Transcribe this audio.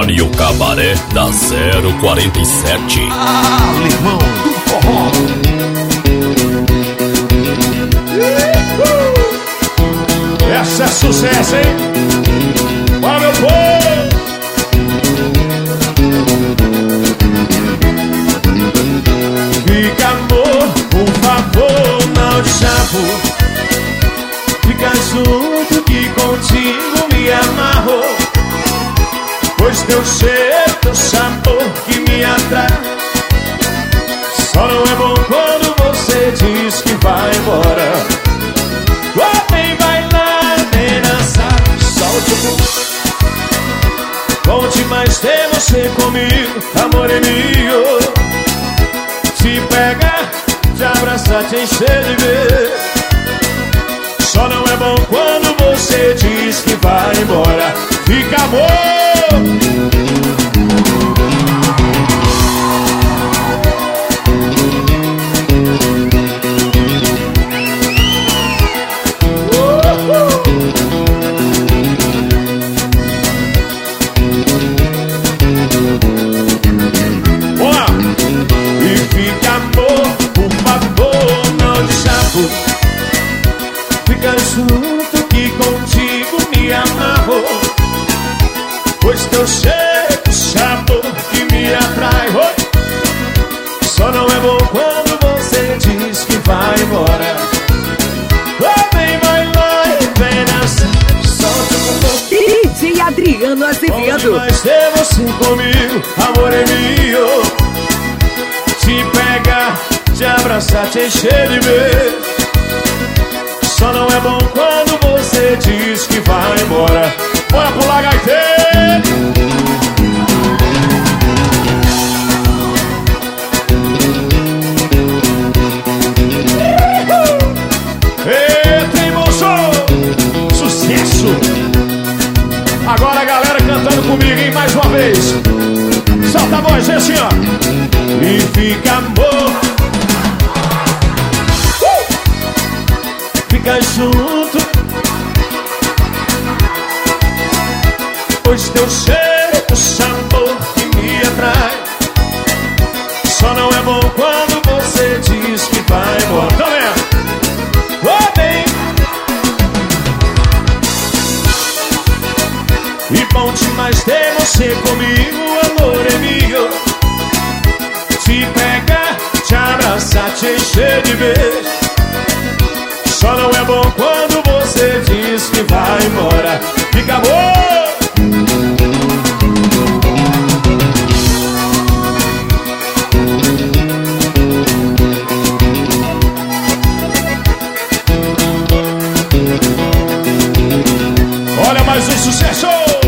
e o cabaré da 047. Alemão do forró. Essa é sucesso, hein? Bora, meu povo! Fica, amor, por favor, não te chapo. Fica junto que contigo me amarro. Pois teu cheiro, teu sabor que me atrai. Só não é bom quando você diz que vai embora. Vem bailar, vem dançar, solte o pulso. Conte mais ter você comigo, amor é meu. Te pegar, te abraçar, te encher de beijo. Só não é bom quando você diz que vai embora. Fica, amor. Fica junto que contigo me amarro. Pois teu cheiro, sabor que me atrai. Só não é bom quando você diz que vai embora. Vem bailar, vem dançar, solta o corpo. DJ Adriano Azevedo. Mas ter você comigo, amor é meu. Te pegar, te abraçar, te encher de beijo. Só não é bom quando você diz que vai embora. Bora pular, gaiteiro! Eita, emoção! Sucesso! Agora a galera cantando comigo, hein? Mais uma vez. Solta a voz, assim, ó. E fica, amor. Fica junto, pois teu cheiro, o sabor que me atrai. Só não é bom quando você diz que vai embora. Tá vendo? Bem. E bom demais ter você comigo, amor é meu. Te pegar, te abraçar, te encher de beijo. Só não é bom quando você diz que vai embora. Fica, amor. Olha mais um sucesso.